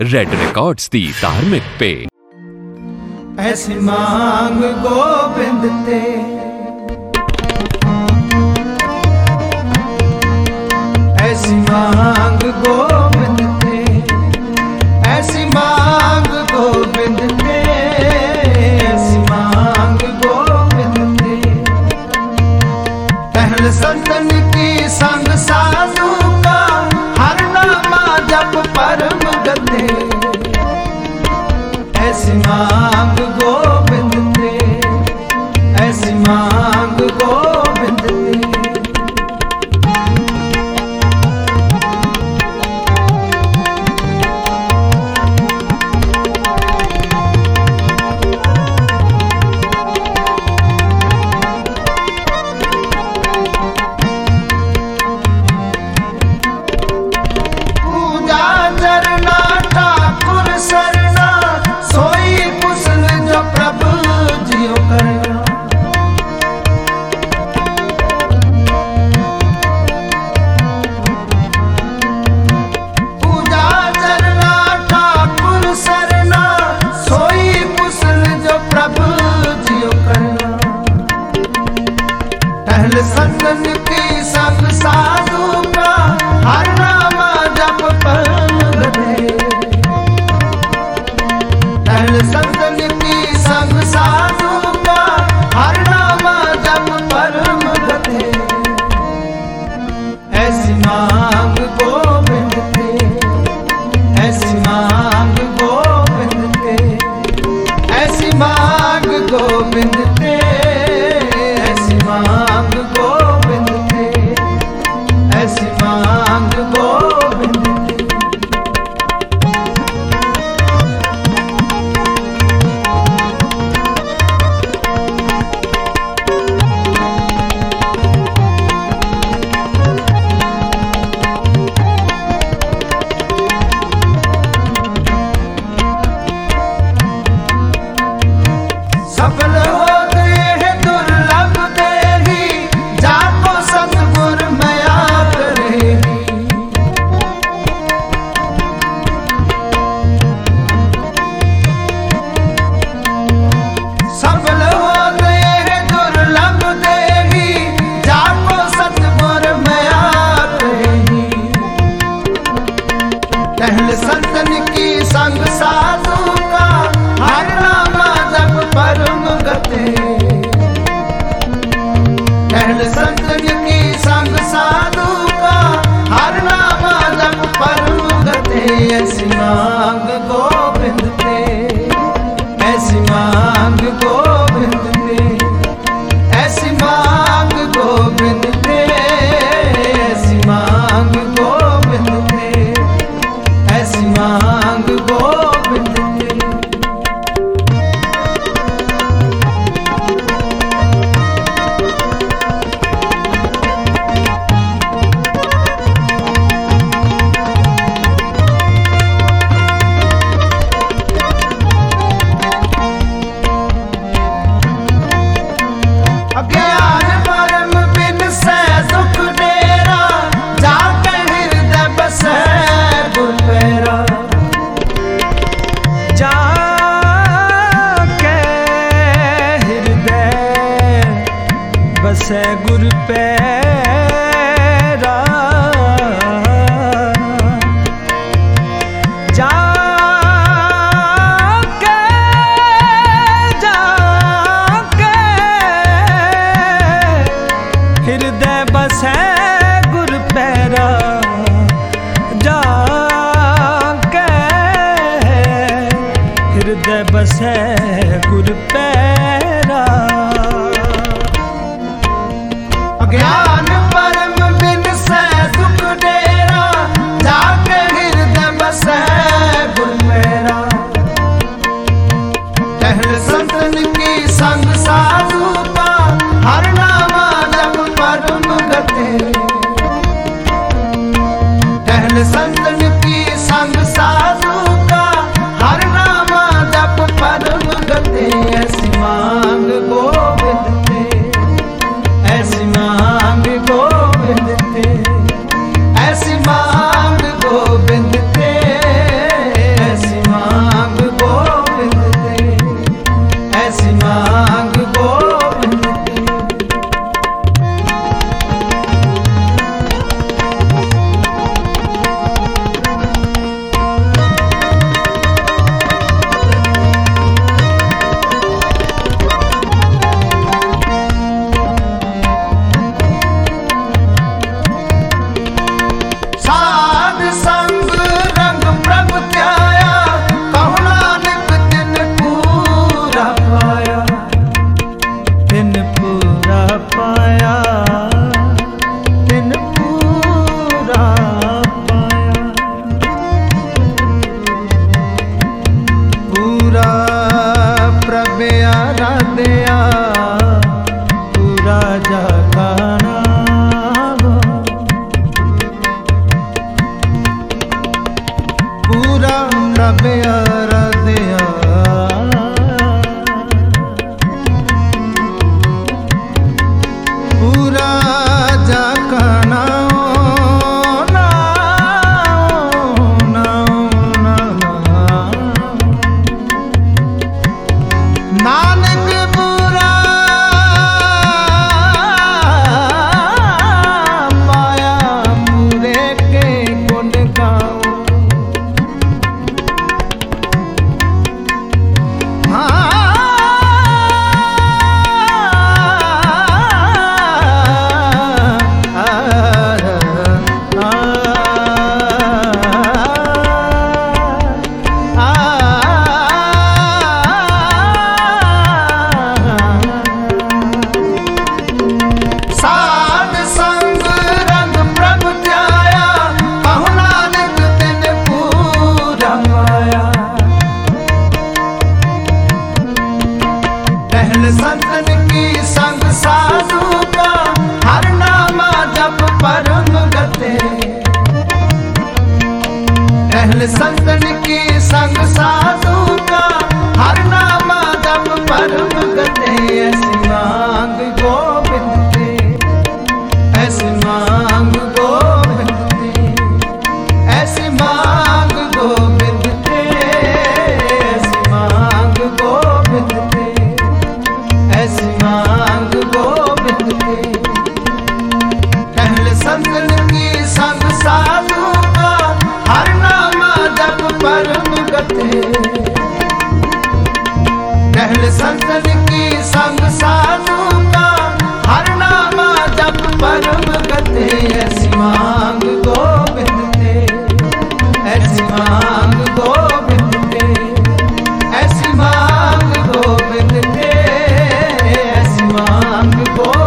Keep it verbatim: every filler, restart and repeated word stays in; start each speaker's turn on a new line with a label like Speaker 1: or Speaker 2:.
Speaker 1: Red records दी धार्मिक पे।
Speaker 2: ऐसी मांग गोबिंद ते, ऐसी मांग गोबिंद ते, ऐसी मांग गोबिंद ते, ऐसी मांग गोबिंद ते। टहल संतन की संग साधु का, हर नामा जप परम गते। ऐसी मांग गोबिंद ते, ऐसी मांग गोबिंद ते। पूजा चरना ठाकुर सरना, सोई कुशल जो प्रभु जियो करना। पूजा चरना ठाकुर सरना, सोई कुशल जो प्रभु जियो करना। टहल संतन की संग साधु का, हर नामा जप परम गते। टहल संतन की संग साधु का, हर नामा जप परम गते। ऐसी मांग गोबिंद ते, ऐसी मांग गोबिंद ते, ऐसी मांग गोबिंद ते, ऐसी मांग गोबिंद ते, ऐसी मांग गोबिंद ते। सफल हो गए हैं दुर्लभ देही, जाको सतगुर मया करेगी। सफल हो गए हैं दुर्लभ देही, जाको सतगुर मया करेगी। टहल संतन की संग साधु का, हर नामा जप परम गते। टहल संतन की संग साधु का, हर नामा जप परम गते। ऐसी मांग गोबिंद ते, ऐसी मांग गोबिंद ते, ऐसी मांग गोबिंद ते, ऐसी मांग गोबिंद ते, ऐसी मांग गोबिंद ते। अज्ञान परम बिन से दुख डेरा, जाके हृदय बसे गुर पैरा।
Speaker 3: जाके हृदय बसे गुर पैरा। जाके जाके हृदय बसे गुर पैरा। जाके हृदय बसे गुर पैरा।
Speaker 2: अज्ञान परम बिन से दुख डेरा, जाके हृदय बसे गुर पैरा। टहल संतन की संग साधु का, हर नामा जप परम गते। टहल संतन की संग साधु का, हर नामा जप परम प्यारा दिया पूरा जाका नाओ नाओ नाओ नाओ नानक पूरा पाया पूरे के गुण गाओ संतन की संग साधु का हर नामा जप परम गते पहले संतन की संग साधु का हर नामा जप परम गते ऐसी मांग गोविंद ते ऐसी मांग गोविंद ते ऐसी मांग गोविंद ते ऐसी मांग गोविंद ते ऐसी मांग गोविंद के पहले संतन की संग साधु का हर नामा जप परम गते पहले संतन की संग साधु का हर नामा जप परम गते ऐसी मांग गोविंद के ऐसी मांग गोविंद के ऐसी मांग गोविंद के मांग गो